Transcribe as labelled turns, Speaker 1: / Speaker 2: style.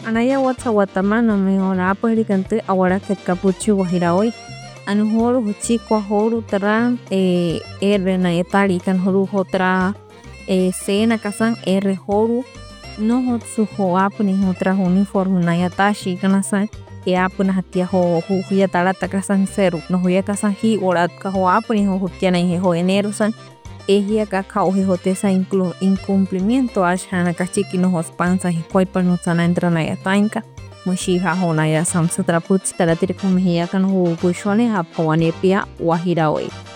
Speaker 1: Anaya Watamana mehora apurikante awara ketkapuchi wahiraoi. Anuhoro huchikwa horu tara R na etari kan horu hotra C na kasan R horu no hotsu ho apuni hotra uniforme na yatashi kanasan e apuna hatia ho huya tarata kasan seru no huya kasan hi orat ka ho apuni ho hutia na ho enero san ehia ka ka o hote sa incumplimiento ashana kachiki no hospansa hi koipa no sana entra na yatanka Mushiha hona ya samsutra putsi taratiri kumihia kan hu bushone hapawane pia wahiraoi.